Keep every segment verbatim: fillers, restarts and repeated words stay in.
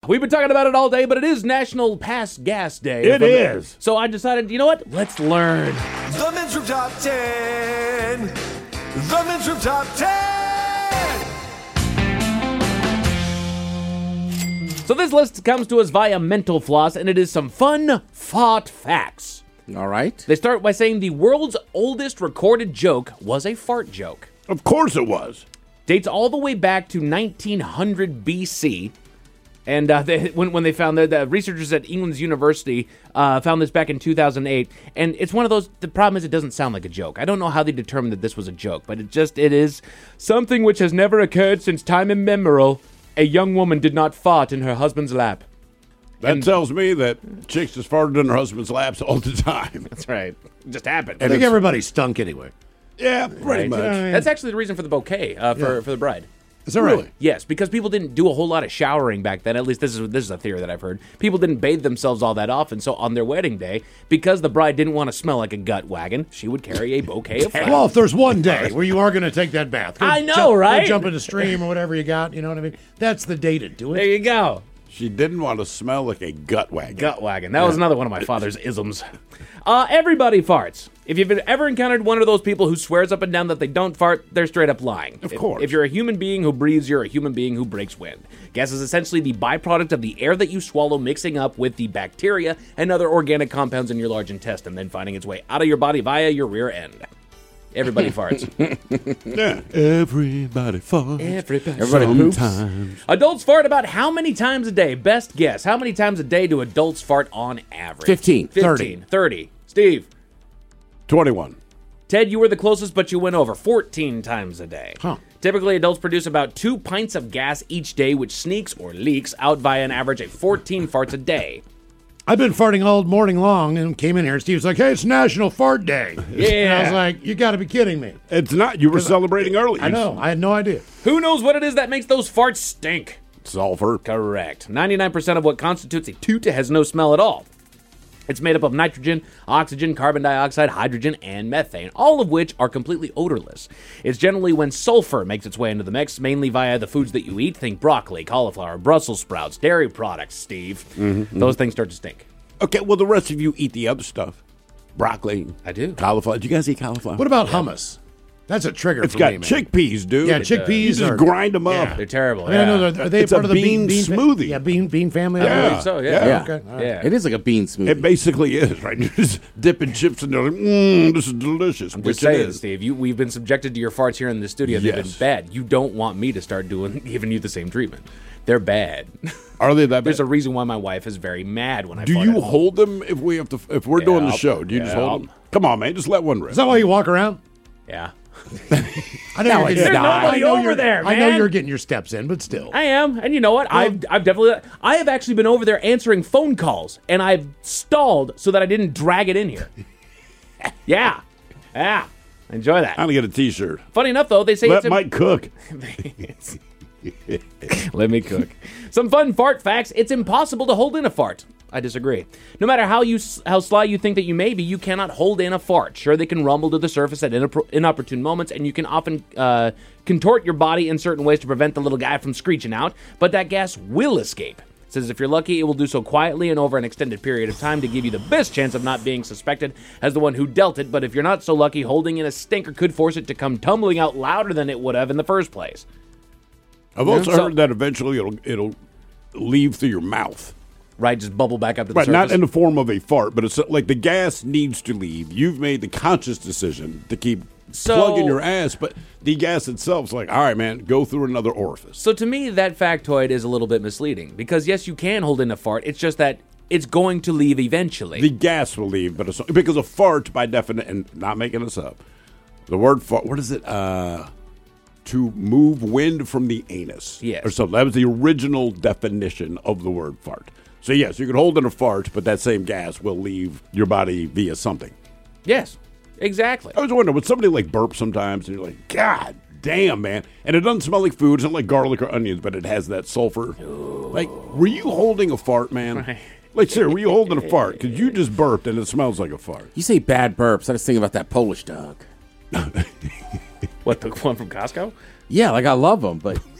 We've been talking about it all day, but it is National Pass Gas Day. It is. So I decided, you know what? Let's learn. The Men's Room Top ten. The Men's Room Top ten. So this list comes to us via Mental Floss, and it is some fun fart facts. All right. They start by saying the world's oldest recorded joke was a fart joke. Of course it was. Dates all the way back to nineteen hundred B C. And uh, they, when, when they found that, the researchers at England's University uh, found this back in two thousand eight. And it's one of those, the problem is it doesn't sound like a joke. I don't know how they determined that this was a joke, but it just, it is something which has never occurred since time immemorial. A young woman did not fart in her husband's lap. That And- tells me that chicks just farted in her husband's laps all the time. That's right. It just happened. I think everybody stunk anyway. Yeah, pretty Right. much. That's actually the reason for the bouquet uh, for, Yeah. for the bride. Is that right? Yes, because people didn't do a whole lot of showering back then. At least this is this is a theory that I've heard. People didn't bathe themselves all that often. So on their wedding day, because the bride didn't want to smell like a gut wagon, she would carry a bouquet of flowers. Well, if there's one day where you are going to take that bath, go I know, jump, go right? jump in the stream or whatever you got, you know what I mean? That's the day to do There it. you go. She didn't want to smell like a gut wagon. Gut wagon. That was another one of my father's isms. Uh, everybody farts. If you've ever encountered one of those people who swears up and down that they don't fart, they're straight up lying. Of If- course. If you're a human being who breathes, you're a human being who breaks wind. Gas is essentially the byproduct of the air that you swallow mixing up with the bacteria and other organic compounds in your large intestine, then finding its way out of your body via your rear end. Everybody farts. Yeah. Everybody farts. Everybody. Everybody poops. Sometimes. Adults fart about how many times a day? Best guess. How many times a day do adults fart on average? Fifteen. fifteen. thirty. Steve. twenty-one. Ted, you were the closest, but you went over fourteen times a day. Huh. Typically, adults produce about two pints of gas each day, which sneaks or leaks out via an average of fourteen farts a day. I've been farting all morning long and came in here and Steve's like, hey, it's National Fart Day. Yeah. And I was like, you got to be kidding me. It's not. You were celebrating early. I know. I had no idea. Who knows what it is that makes those farts stink? Sulfur. Correct. ninety-nine percent of what constitutes a toot has no smell at all. It's made up of nitrogen, oxygen, carbon dioxide, hydrogen, and methane, all of which are completely odorless. It's generally when sulfur makes its way into the mix, mainly via the foods that you eat. Think broccoli, cauliflower, Brussels sprouts, dairy products, Steve. Mm-hmm, Those things start to stink. Okay, well, the rest of you eat the other stuff. Broccoli. I do. Cauliflower. Do you guys eat cauliflower? What about hummus? That's a trigger It's for got me, man. chickpeas, dude. Yeah, You chickpeas just are- grind them up. Yeah. They're terrible. I mean, I know yeah. they're, are they It's part a of the bean, bean fa- smoothie. Yeah, bean bean family. Yeah. I believe so, yeah. Yeah. Okay. all right. Yeah. It is like a bean smoothie. It basically is, right? You're just dipping chips in there like, mmm, this is delicious. I'm which just saying, it is. Steve, you, we've been subjected to your farts here in the studio. They've been Yes. bad. You don't want me to start doing giving you the same treatment. They're bad. Are they that bad? There's a reason why my wife is very mad when I Do fart you at home. hold them if we have to? If we're doing the Yeah. show, do you just Yeah. hold them? Come on, man, just let one rip. Is that why you walk around? Yeah. I know you're it's getting, not. I Nobody know over you're- there, I know man. you're getting your steps in, but still. I am, and you know what? I've I've definitely I have actually been over there answering phone calls, and I've stalled so that I didn't drag it in here. yeah, yeah, enjoy that. I'm gonna get a T-shirt. Funny enough, though, they say Let it's a- Mike cook. Let me cook. Some fun fart facts. It's impossible to hold in a fart. I disagree. No matter how you how sly you think that you may be, you cannot hold in a fart. Sure, they can rumble to the surface at inappro- inopportune moments, and you can often uh, contort your body in certain ways to prevent the little guy from screeching out, but that gas will escape. It says if you're lucky, it will do so quietly and over an extended period of time to give you the best chance of not being suspected as the one who dealt it, but if you're not so lucky, holding in a stinker could force it to come tumbling out louder than it would have in the first place. I've also So- heard that eventually it'll it'll leave through your mouth. Right, just bubble back up to the Right, surface. not in the form of a fart, but it's like the gas needs to leave. You've made the conscious decision to keep So- plugging your ass, but the gas itself's like, all right, man, go through another orifice. So to me, that factoid is a little bit misleading because yes, you can hold in a fart. It's just that it's going to leave eventually. The gas will leave, but it's, because a fart, by definition, and not making this up, the word fart, what is it? Uh, to move wind from the anus. Yes. Or something. That was the original definition of the word fart. So yes, you can hold in a fart, but that same gas will leave your body via something. yes, exactly. I was wondering, would somebody like burp sometimes, and you're like, God damn, man. And it doesn't smell like food. It's not like garlic or onions, but it has that sulfur. Like, were you holding a fart, man? Right. Like, sir, were you holding a fart? Because you just burped, and it smells like a fart. You say bad burps. I just think about that Polish dog. What, the one from Costco? Yeah, like I love them, but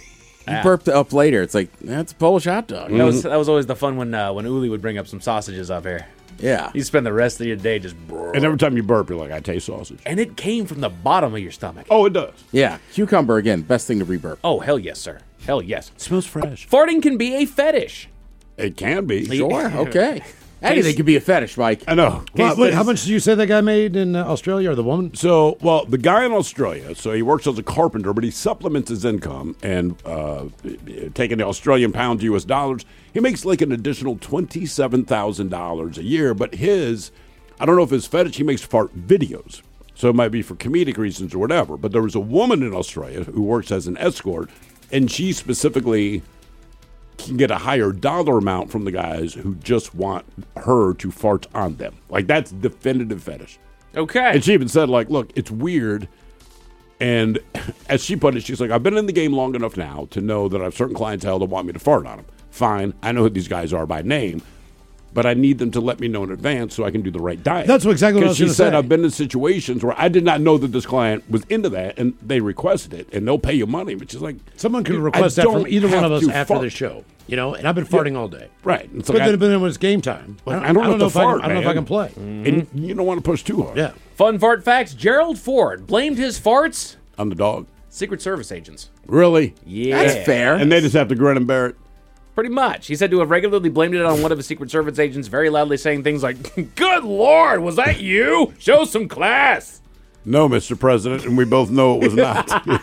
You burped up later. It's like, that's a Polish hot dog. That was that was always the fun when uh, when Uli would bring up some sausages up here. Yeah. You spend the rest of your day just. And every time you burp, you're like, I taste sausage. And it came from the bottom of your stomach. Oh, it does. Yeah. Cucumber, again, best thing to re-burp. Oh, hell yes, sir. Hell yes. It smells fresh. Farting can be a fetish. It can be. Sure. Okay. Anything could be a fetish, Mike. I know. Well, wait, how much did you say that guy made in uh, Australia, or the woman? So, well, the guy in Australia, so he works as a carpenter, but he supplements his income and uh, taking the Australian pounds, U S dollars, he makes like an additional twenty-seven thousand dollars a year. But his, I don't know if his fetish, he makes fart videos. So it might be for comedic reasons or whatever. But there was a woman in Australia who works as an escort, and she specifically can get a higher dollar amount from the guys who just want her to fart on them. Like, that's definitive fetish. Okay. And she even said, like, look, it's weird. And as she put it, she's like, I've been in the game long enough now to know that I have certain clientele that want me to fart on them. Fine. I know who these guys are by name, but I need them to let me know in advance so I can do the right diet. That's exactly what I was Because she gonna said, say. I've been in situations where I did not know that this client was into that, and they requested it, and they'll pay you money. But she's like, Someone could "Dude, request I that from don't either one have of us to after fart." the show. You know, and I've been farting all day. Right. It's But like, I, then, but then when it's game time, like, I I don't, know have if to I fart, can, I don't know if I man. can play. And you don't want to push too hard. Yeah. Fun fart facts. Gerald Ford blamed his farts. On the dog. Secret Service agents. Really? Yeah. That's fair. And they just have to grin and bear it? Pretty much. He said to have regularly blamed it on one of his Secret Service agents, very loudly saying things like, Good Lord, was that you? Show some class. No, Mister President, and we both know it was not.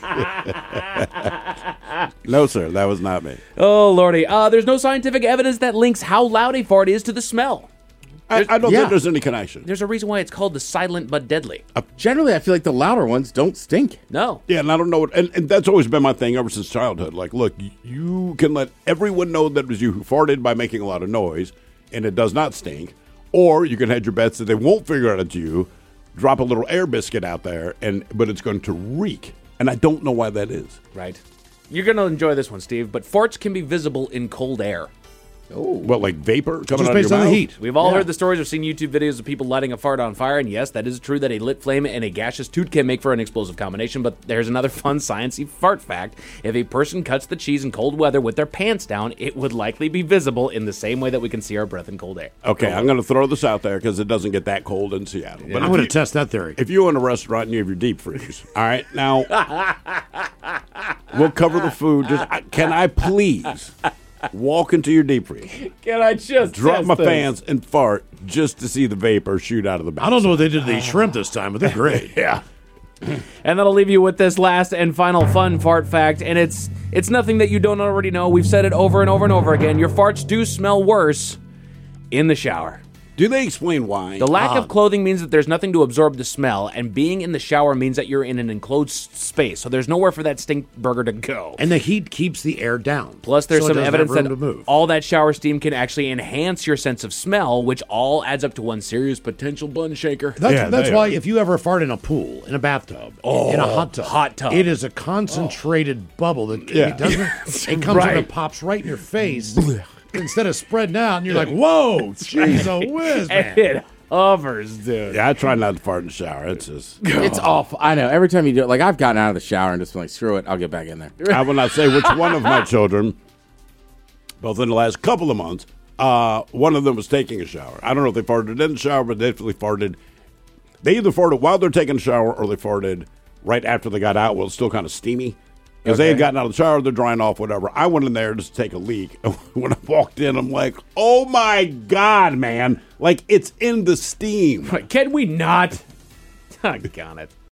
No, sir, that was not me. Oh, Lordy. Uh, there's no scientific evidence that links how loud a fart is to the smell. I, I don't yeah. think there's any connection. There's a reason why it's called the silent but deadly. Generally, I feel like the louder ones don't stink. No. Yeah, and I don't know what, and, and that's always been my thing ever since childhood. Like, look, you can let everyone know that it was you who farted by making a lot of noise, and it does not stink. Or you can hedge your bets that they won't figure out it's you, drop a little air biscuit out there, and but it's going to reek. And I don't know why that is. Right. You're going to enjoy this one, Steve, but farts can be visible in cold air. What, like vapor coming Just out of based your on the mouth? heat. We've all Yeah. heard the stories or seen YouTube videos of people lighting a fart on fire, and yes, that is true that a lit flame and a gaseous toot can make for an explosive combination, but there's another fun sciencey fart fact. If a person cuts the cheese in cold weather with their pants down, it would likely be visible in the same way that we can see our breath in cold air. Okay, I'm going to throw this out there because it doesn't get that cold in Seattle. But I'm if going to you- test that theory. If you're in a restaurant and you have your deep freeze, all right, now we'll cover the food. Just I- can I please walk into your deep freeze, Can I just drop my pants, and fart just to see the vapor shoot out of the mouth? I don't know what they did to these shrimp this time, but they're great. Yeah, And that'll leave you with this last and final fun fart fact, and it's it's nothing that you don't already know. We've said it over and over and over again. Your farts do smell worse in the shower. do they explain why? The lack of clothing means that there's nothing to absorb the smell, and being in the shower means that you're in an enclosed space, so there's nowhere for that stink burger to go. And the heat keeps the air down. Plus, there's so it some doesn't evidence have room that to move. all that shower steam can actually enhance your sense of smell, which all adds up to one serious potential bun shaker. That's, Yeah, that's they why are. if you ever fart in a pool, in a bathtub, in a hot tub, hot tub. it is a concentrated bubble that Yeah. it doesn't. It comes Right. and it pops right in your face instead of spreading out, and you're like, "Whoa, jeez, a whiz, man!" And it hovers, dude. Yeah, I try not to fart in the shower. It's just It's awful. I know. Every time you do it, like I've gotten out of the shower and just been like, screw it, I'll get back in there. I will not say which one of my children, both in the last couple of months, uh, one of them was taking a shower. I don't know if they farted in the shower, but they definitely farted. They either farted while they're taking a shower or they farted right after they got out. Well, it's still kind of steamy. Because they had gotten out of the shower, they're drying off, whatever. I went in there just to take a leak. When I walked in, I'm like, oh my God, man. Like, it's in the steam. Can we not? Doggone it.